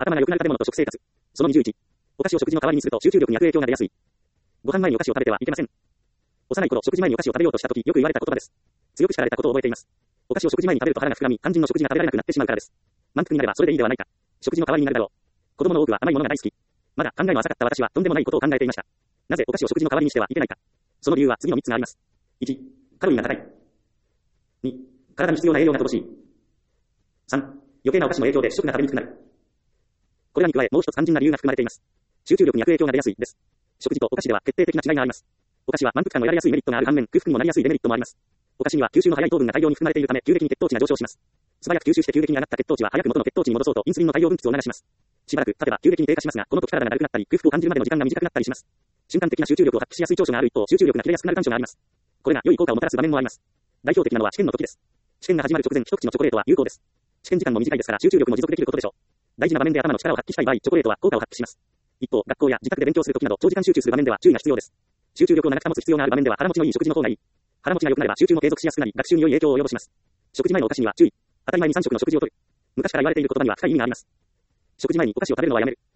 頭が良くなる食べ物と食生活。その21。お菓子を食事の代わりにすると集中力に悪影響が出やすい。ご飯前にお菓子を食べてはいけません。幼い頃、食事前にお菓子を食べようとしたとき、よく言われた言葉です。強く叱られたことを覚えています。お菓子を食事前に食べると腹が膨らみ、肝心の食事が食べられなくなってしまうからです。満腹になればそれでいいではないか。食事の代わりになるだろう。子供の多くは甘いものが大好き。まだ考えの浅かった私はとんでもないことを考えていました。なぜお菓子を食事の代わりにしてはいけないか。その理由は次の3つがあります。1、カロリーが高い。2、体に必要な栄養が乏しい。3、余計なお菓子の影響で主食が食べにくくなる。これらに加えもう一つ肝心な理由が含まれています。集中力に悪影響が出やすいです。食事とお菓子では決定的な違いがあります。お菓子は満腹感を得られやすいメリットがある反面、空腹にもなりやすいデメリットもあります。お菓子には吸収の早い糖分が大量に含まれているため、急激に血糖値が上昇します。素早く吸収して急激に上がった血糖値は早く元の血糖値に戻そうとインスリンの大量分泌を促します。しばらく経てば急激に低下しますが、この時体がだるくなったり、空腹を感じるまでの時間が短くなったりします。瞬間的な集中力を発揮しやすい長所がある一方、集中力が切れやすくなる短所があります。これが良い効果をもたらす場面もあります。代表的なのは試験の時です。試験が始まる直前、一口のチョコレートは有効です。試験時間も短いですから集中力も持続できることでしょう。大事な場面で頭の力を発揮したい場合、チョコレートは効果を発揮します。一方、学校や自宅で勉強する時など長時間集中する場面では注意が必要です。集中力を長く保つ必要がある場面では腹持ちのいい食事の方がいい。腹持ちが良くなれば集中も継続しやすくなり、学習に良い影響を及ぼします。食事前のお菓子には注意。当たり前に3食の食事をとる。昔から言われている言葉には深い意味があります。食事前にお菓子を食べるのはやめる。